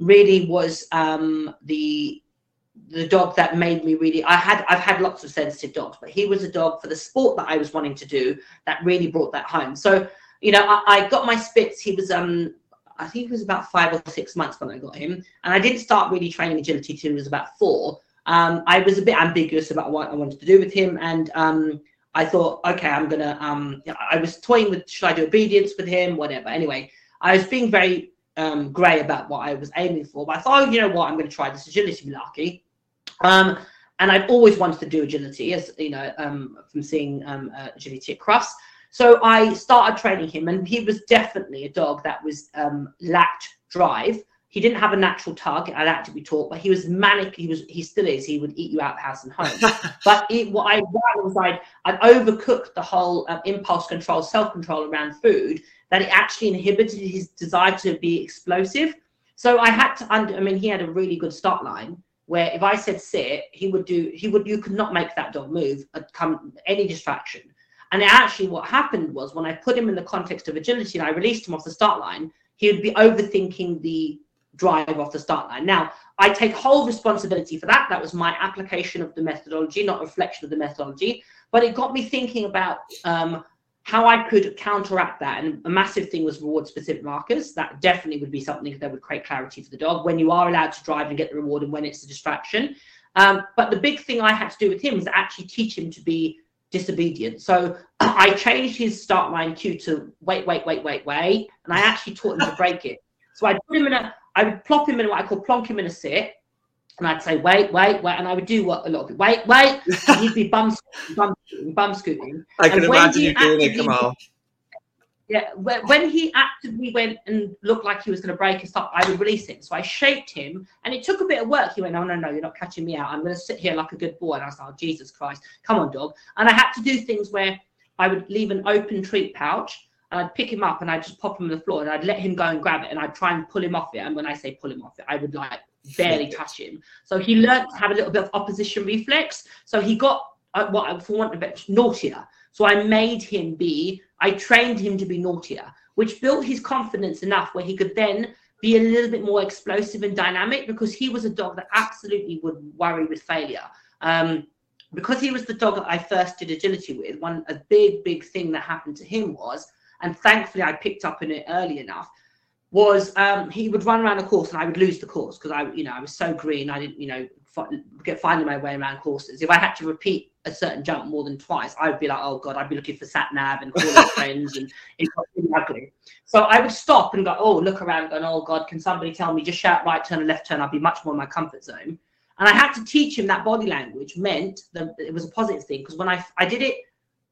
really was um, the the dog that made me really. I had I've had lots of sensitive dogs, but he was a dog for the sport that I was wanting to do that really brought that home. So you know, I, I got my Spitz. He was um. I think it was about five or six months when I got him. And I didn't start really training agility till he was about four. Um, I was a bit ambiguous about what I wanted to do with him. And um, I thought, okay, I'm going to, um, I was toying with, should I do obedience with him, whatever. Anyway, I was being very um, grey about what I was aiming for. But I thought, oh, you know what, I'm going to try this agility malarkey. Um, and I've always wanted to do agility, as you know, um, from seeing um, uh, agility at Crufts. So I started training him, and he was definitely a dog that was um, lacked drive. He didn't have a natural target. I had to be taught, but he was manic. He was, he still is. He would eat you out of house and home. But it, what I did was I'd, I'd overcooked the whole uh, impulse control, self-control around food, that it actually inhibited his desire to be explosive. So I had to, under, I mean, he had a really good start line where if I said sit, he would do, he would, you could not make that dog move, uh, come any distraction. And actually what happened was when I put him in the context of agility and I released him off the start line, he would be overthinking the drive off the start line. Now, I take whole responsibility for that. That was my application of the methodology, not a reflection of the methodology. But it got me thinking about um, how I could counteract that. And a massive thing was reward-specific markers. That definitely would be something that would create clarity for the dog when you are allowed to drive and get the reward and when it's a distraction. Um, but the big thing I had to do with him was actually teach him to be disobedient. So I changed his start line cue to wait, wait, wait, wait, wait. And I actually taught him to break it. So I'd put him in a, I would plop him in what I call plonk him in a sit. And I'd say, wait, wait, wait. And I would do what a lot of people, wait, wait. And he'd be bum scooting, bum scooting, bum scooting. I can imagine you doing it, Kamal. Yeah, when he actively went and looked like he was going to break and stop, I would release him. So I shaped him, and it took a bit of work. He went, no, no, no, you're not catching me out. I'm going to sit here like a good boy. And I was like, oh, Jesus Christ, come on, dog. And I had to do things where I would leave an open treat pouch, and I'd pick him up, and I'd just pop him on the floor, and I'd let him go and grab it, and I'd try and pull him off it. And when I say pull him off it, I would like barely touch him. So he learned to have a little bit of opposition reflex. So he got, uh, what for want of a bit, naughtier. So I made him be, I trained him to be naughtier, which built his confidence enough where he could then be a little bit more explosive and dynamic, because he was a dog that absolutely would worry with failure. Um, because he was the dog that I first did agility with, one a big, big thing that happened to him was, and thankfully I picked up on it early enough, was um, he would run around a course and I would lose the course because I, you know, I was so green. I didn't, you know, get finding my way around courses. If I had to repeat a certain jump more than twice, I would be like, oh God, I'd be looking for sat nav and calling friends, and it got really ugly. So I would stop and go, oh, look around, going, oh God, can somebody tell me, just shout right turn and left turn? I'd be much more in my comfort zone. And I had to teach him that body language meant that it was a positive thing, because when I I did it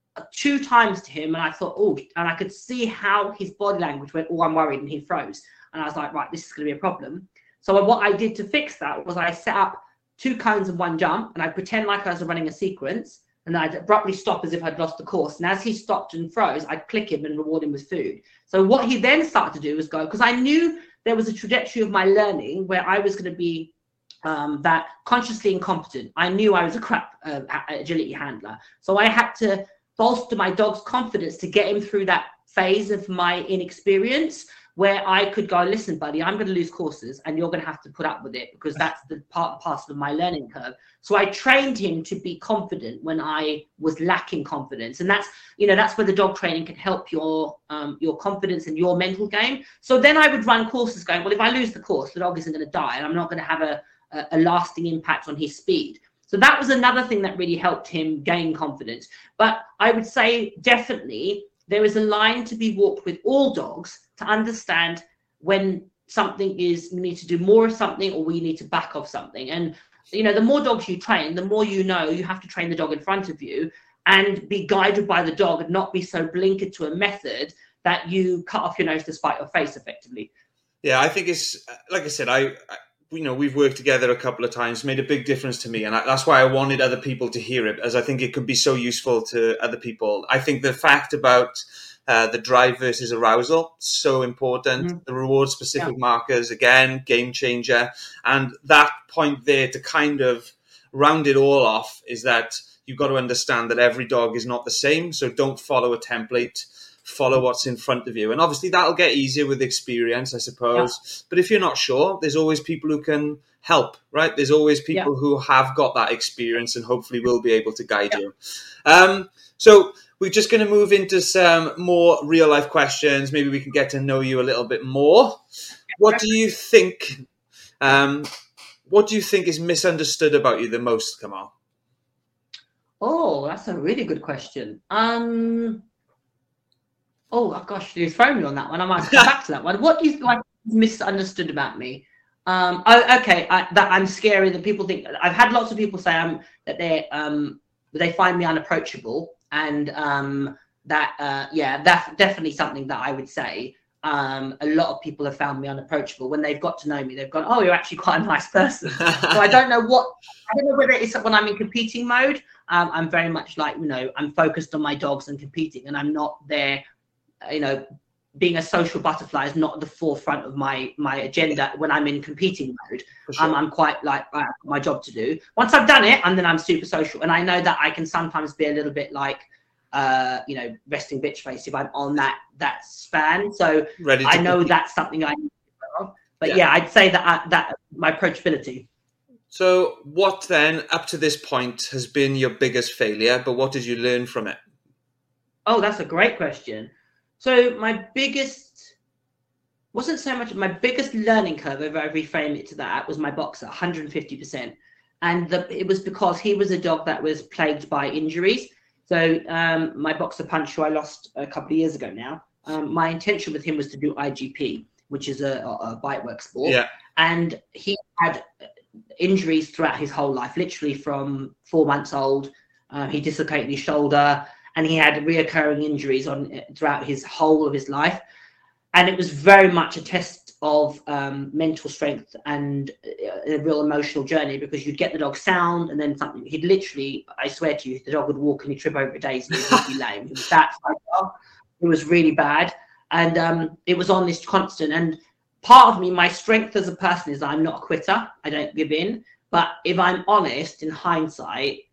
two times to him, and I thought, oh, and I could see how his body language went, oh, I'm worried, and he froze. And I was like, right, this is going to be a problem. So what I did to fix that was I set up two cones and one jump, and I pretend like I was running a sequence, and then I'd abruptly stop as if I'd lost the course. And as he stopped and froze, I'd click him and reward him with food. So what he then started to do was go, because I knew there was a trajectory of my learning where I was going to be um, that consciously incompetent. I knew I was a crap uh, agility handler. So I had to bolster my dog's confidence to get him through that phase of my inexperience, where I could go, listen, buddy, I'm going to lose courses and you're going to have to put up with it, because that's the part and parcel of my learning curve. So I trained him to be confident when I was lacking confidence. And that's, you know, that's where the dog training can help your um, your confidence and your mental game. So then I would run courses going, well, if I lose the course, the dog isn't going to die, and I'm not going to have a, a, a lasting impact on his speed. So that was another thing that really helped him gain confidence. But I would say definitely there is a line to be walked with all dogs to understand when something is, you need to do more of something, or we need to back off something. And, you know, the more dogs you train, the more you know you have to train the dog in front of you and be guided by the dog, and not be so blinkered to a method that you cut off your nose to spite your face effectively. Yeah, I think it's, like I said, I, I you know, we've worked together a couple of times, made a big difference to me. And I, that's why I wanted other people to hear it, as I think it could be so useful to other people. I think the fact about uh, the drive versus arousal, so important. Mm-hmm. The reward specific yeah. markers, again, game changer. And that point there to kind of round it all off is that you've got to understand that every dog is not the same. So don't follow a template. follow what's in front of you. And obviously that'll get easier with experience, I suppose. Yeah. But if you're not sure, there's always people who can help, right? There's always people yeah. who have got that experience and hopefully will be able to guide yeah. you. Um, so we're just going to move into some more real life questions. Maybe we can get to know you a little bit more. What do you think, um, what do you think is misunderstood about you the most, Kamal? Oh, that's a really good question. Um, oh, gosh, you throw me on that one. I might come back to that one. What do you think is misunderstood about me? Um, oh, okay, I, that I'm scary. That people think. I've had lots of people say um, that they um, they find me unapproachable, and um, that uh, yeah, that's definitely something that I would say. Um, a lot of people have found me unapproachable when they've got to know me. They've gone, "Oh, you're actually quite a nice person." So I don't know what I don't know whether it's when I'm in competing mode. Um, I'm very much like, you know, I'm focused on my dogs and competing, and I'm not there, you know, being a social butterfly is not at the forefront of my my agenda when I'm in competing mode. Sure. Um, I'm quite like, I have my job to do. Once I've done it, and then I'm super social. And I know that I can sometimes be a little bit like, uh, you know, resting bitch face if I'm on that that span. So I know compete. That's something I need to do. But yeah. yeah, I'd say that I, that my approachability. So what then, up to this point, has been your biggest failure, but what did you learn from it? Oh, that's a great question. So my biggest, wasn't so much, my biggest learning curve, if I reframe it to that, was my boxer, one hundred fifty percent. And the, it was because he was a dog that was plagued by injuries. So um, my boxer Punch, who I lost a couple of years ago now, um, my intention with him was to do I G P, which is a, a bite work sport. Yeah. And he had injuries throughout his whole life, literally from four months old. Uh, he dislocated his shoulder, and he had reoccurring injuries on throughout his whole of his life. And it was very much a test of um, mental strength and a real emotional journey, because you'd get the dog sound, and then something, he'd literally, I swear to you, the dog would walk and he'd trip over a daisy and he'd be lame. It was that cycle. It was really bad. And um, it was on this constant. And part of me, my strength as a person is I'm not a quitter. I don't give in. But if I'm honest, in hindsight,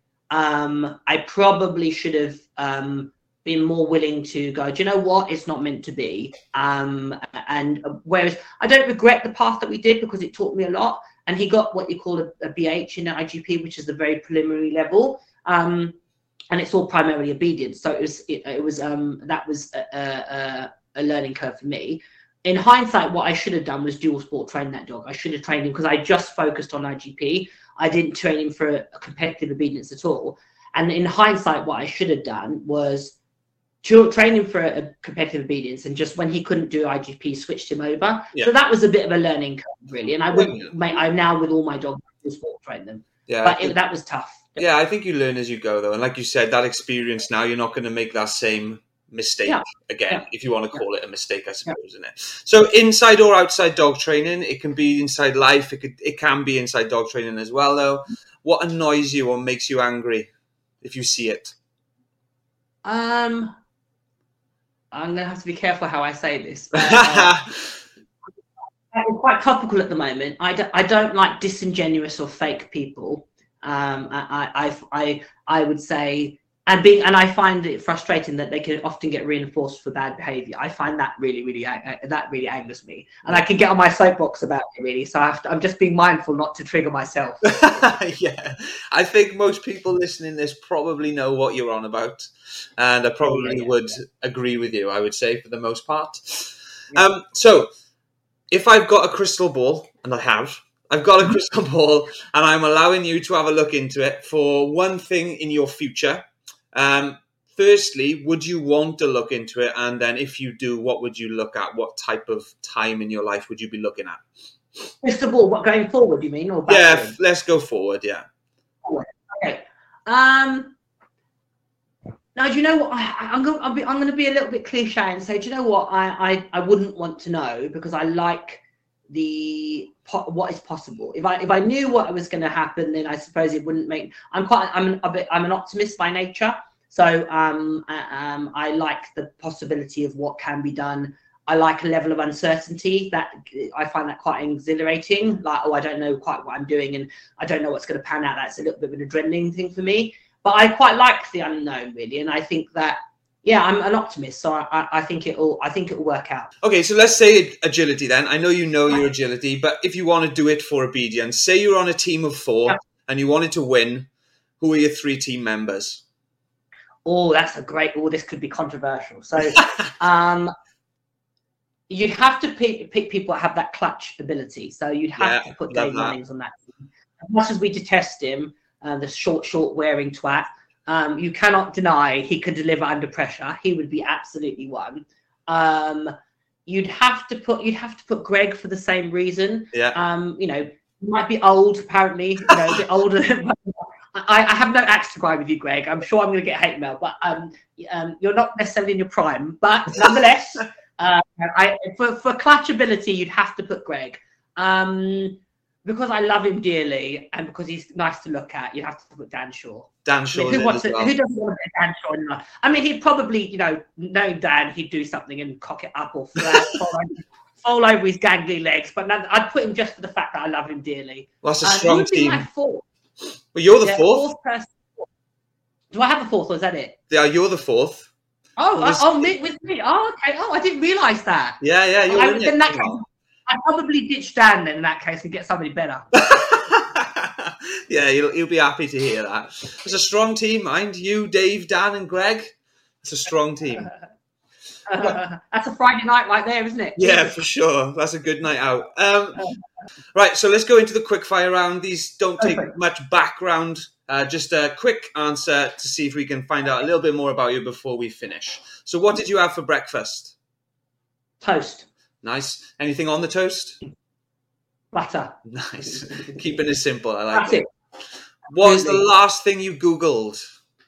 um, I probably should have um, been more willing to go, do you know what? It's not meant to be. Um, and whereas I don't regret the path that we did, because it taught me a lot. And he got what you call a, a B H in I G P, which is the very preliminary level. Um, and it's all primarily obedience. So it was, it, it was, um, that was a, a, a learning curve for me. In hindsight, what I should have done was dual sport train that dog. I should have trained him, because I just focused on I G P. I didn't train him for a, a competitive obedience at all. And in hindsight, what I should have done was to train him for a, a competitive obedience, and just when he couldn't do I G P, switched him over. Yeah. So that was a bit of a learning curve, really. And I wouldn't, yeah. make, I now with all my dogs, dual sport train them. Yeah, but it, that was tough. Yeah, I think you learn as you go, though. And like you said, that experience now, you're not going to make that same mistake yeah. again, yeah. if you want to call yeah. it a mistake, I suppose, yeah. isn't it? So inside or outside dog training, it can be inside life, it could it can be inside dog training as well, though. What annoys you or makes you angry if you see it? Um, I'm gonna have to be careful how I say this. But, uh, it's quite topical at the moment. I don't, I don't like disingenuous or fake people. Um, I, I, I, I would say. And being, and I find it frustrating that they can often get reinforced for bad behaviour. I find that really, really, uh, that really angers me. And I can get on my soapbox about it, really. So I have to, I'm just being mindful not to trigger myself. Yeah, I think most people listening to this probably know what you're on about, and I probably yeah, yeah, would yeah. agree with you. I would say for the most part. Yeah. Um, so if I've got a crystal ball, and I have. I've got a crystal ball, and I'm allowing you to have a look into it for one thing in your future. Um, firstly, would you want to look into it? And then if you do, what would you look at? What type of time in your life would you be looking at? First of all, what, going forward, you mean? Or yeah, let's go forward, yeah. Okay. Um, now, do you know what? I, I'm going I'll be, I'm going to be a little bit cliche and say, do you know what? I, I, I wouldn't want to know, because I like the what is possible. If I if I knew what was going to happen, then I suppose it wouldn't make. I'm quite. I'm an, a bit. I'm an optimist by nature, so um, I, um, I like the possibility of what can be done. I like a level of uncertainty that I find that quite exhilarating. Like, oh, I don't know quite what I'm doing, and I don't know what's going to pan out. That's a little bit of an adrenaline thing for me. But I quite like the unknown, really, and I think that yeah, I'm an optimist, so I, I think it'll I think it'll work out. Okay, so let's say agility then. I know you know your agility, but if you want to do it for obedience, say you're on a team of four yeah. and you wanted to win, who are your three team members? Oh, that's a great. Oh, this could be controversial. So, um, you'd have to pick, pick people that have that clutch ability. So you'd have yeah, to put Dave Munnings on that team. As much as we detest him, uh, the short, short wearing twat, um, you cannot deny he could deliver under pressure. He would be absolutely one. Um, you'd have to put you'd have to put Greg for the same reason. Yeah. Um, you know, he might be old apparently. You know, a bit older. I, I have no axe to grind with you, Greg. I'm sure I'm going to get hate mail, but um, um, you're not necessarily in your prime. But nonetheless, uh, I, for, for clutch ability, you'd have to put Greg. Um, because I love him dearly and because he's nice to look at, you'd have to put Dan Shaw. Dan Shaw. I mean, who, wants to, well. who doesn't want to put Dan Shaw in life? I mean, he'd probably, you know, knowing Dan, he'd do something and cock it up or flat, fall, over, fall over his gangly legs. But no, I'd put him just for the fact that I love him dearly. Well, that's a strong uh, team. My fourth. Well, you're the yeah, fourth. fourth person. Do I have a fourth, or is that it? Yeah, you're the fourth. Oh, was... oh, me, with me. Oh, okay. Oh, I didn't realise that. Yeah, yeah. You're I, in in it. that case, I'd probably ditch Dan then in that case and get somebody better. Yeah, you'll, you'll be happy to hear that. It's a strong team, mind you, Dave, Dan, and Greg. It's a strong team. Uh, that's a Friday night right there, isn't it? Yeah, for sure. That's a good night out. Um, right, so let's go into the quick fire round. These don't take okay. much background. Uh, just a quick answer to see if we can find out a little bit more about you before we finish. So what did you have for breakfast? Toast. Nice. Anything on the toast? Butter. Nice. Keeping it simple. I like That's it. it. What was the last thing you Googled?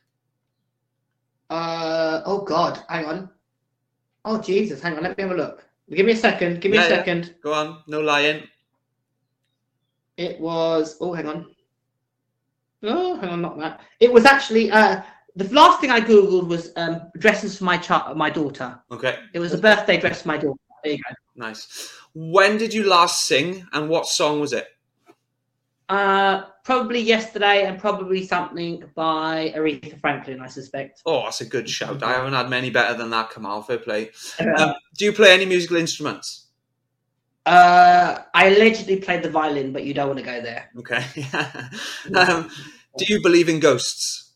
Uh, oh, God. Hang on. Oh, Jesus. Hang on. Let me have a look. Give me a second. Give me yeah, a second. Yeah. Go on. No lying. It was... Oh, hang on. Oh, hang on. Not that. It was actually... Uh, the last thing I Googled was um, dresses for my child, my daughter. Okay. It was a birthday dress for my daughter. There you go. Nice. When did you last sing and what song was it? Uh, probably yesterday and probably something by Aretha Franklin, I suspect. Oh, that's a good shout. I haven't had many better than that, Kamal. Fair play. Um, do you play any musical instruments? Uh, I allegedly played the violin, but you don't want to go there. Okay. um, do you believe in ghosts?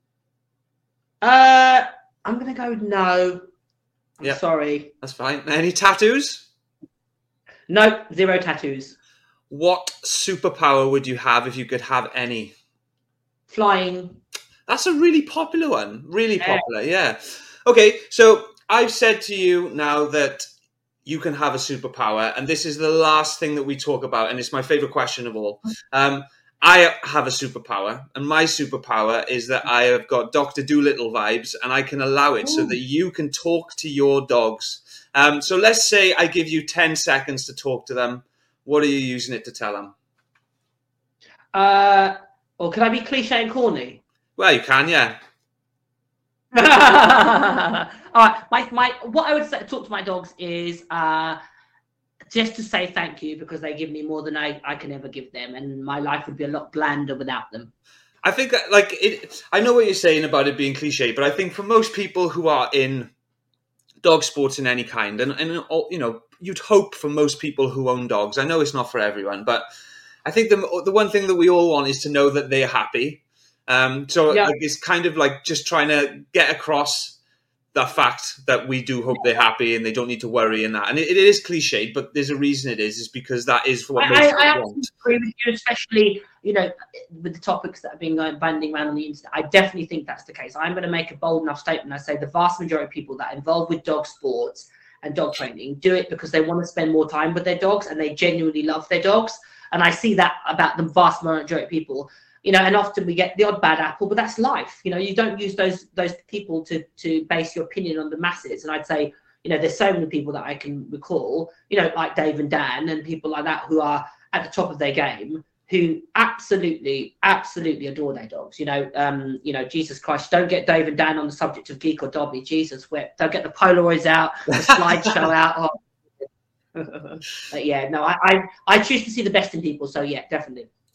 Uh, I'm going to go no. I'm yep. sorry. That's fine. Any tattoos? No, zero tattoos. What superpower would you have if you could have any? Flying. That's a really popular one. Really popular, yeah. yeah. Okay, so I've said to you now that you can have a superpower, and this is the last thing that we talk about, and it's my favorite question of all. Um, I have a superpower, and my superpower is that I have got Doctor Dolittle vibes, and I can allow it Ooh. so that you can talk to your dogs. Um, so let's say I give you ten seconds to talk to them. What are you using it to tell them? Uh, or can I be cliche and corny? Well, you can, yeah. All right. My, my, what I would say, talk to my dogs is uh, just to say thank you because they give me more than I, I can ever give them. And my life would be a lot blander without them. I think that, like, it, I know what you're saying about it being cliche, but I think for most people who are in dog sports in any kind, and, and you know, you'd hope for most people who own dogs. I know it's not for everyone, but I think the the one thing that we all want is to know that they're happy. Um, so yeah. like, it's kind of like just trying to get across the fact that we do hope they're happy and they don't need to worry and that. And it, it is cliched, but there's a reason it is, is because that is what most I, people I want. I agree with you, especially, you know, with the topics that have been going banding around on the internet. I definitely think that's the case. I'm going to make a bold enough statement. I say the vast majority of people that are involved with dog sports and dog training do it because they want to spend more time with their dogs and they genuinely love their dogs. And I see that about the vast majority of people. You know, and often we get the odd bad apple, but that's life. You know, you don't use those those people to to base your opinion on the masses. And I'd say, you know, there's so many people that I can recall, you know, like Dave and Dan and people like that who are at the top of their game, who absolutely, absolutely adore their dogs. You know, um, you know, Jesus Christ, don't get Dave and Dan on the subject of Geek or Dobby. Jesus, where don't get the Polaroids out, the slideshow out. Oh. But yeah, no, I, I I choose to see the best in people. So yeah, definitely.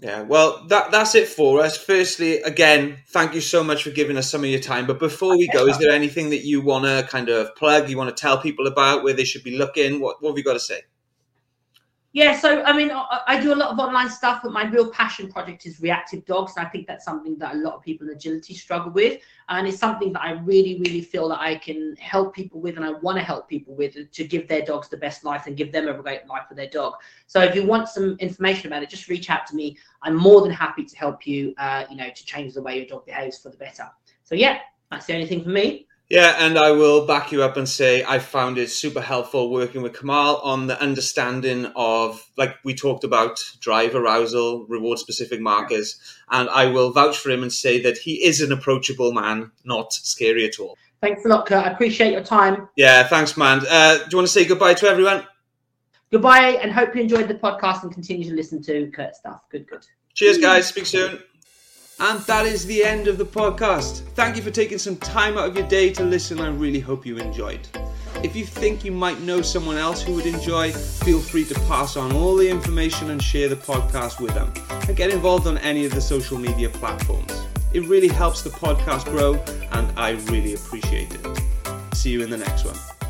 Yeah, well, that that's it for us. Firstly, again, thank you so much for giving us some of your time. But before we go, is there anything that you want to kind of plug, you want to tell people about, where they should be looking? What, what have you got to say? Yeah, so, I mean, I, I do a lot of online stuff, but my real passion project is reactive dogs. And I think that's something that a lot of people in agility struggle with. And it's something that I really, really feel that I can help people with, and I want to help people with, to give their dogs the best life and give them a great life with their dog. So if you want some information about it, just reach out to me. I'm more than happy to help you, uh, you know, to change the way your dog behaves for the better. So yeah, that's the only thing for me. Yeah, and I will back you up and say I found it super helpful working with Kamal on the understanding of, like we talked about, drive arousal, reward-specific markers, and I will vouch for him and say that he is an approachable man, not scary at all. Thanks a lot, Kurt. I appreciate your time. Yeah, thanks, man. Uh, do you want to say goodbye to everyone? Goodbye, and hope you enjoyed the podcast and continue to listen to Kurt's stuff. Good, good. Cheers, guys. Speak soon. And that is the end of the podcast. Thank you for taking some time out of your day to listen. I really hope you enjoyed. If you think you might know someone else who would enjoy, feel free to pass on all the information and share the podcast with them. And get involved on any of the social media platforms. It really helps the podcast grow, and I really appreciate it. See you in the next one.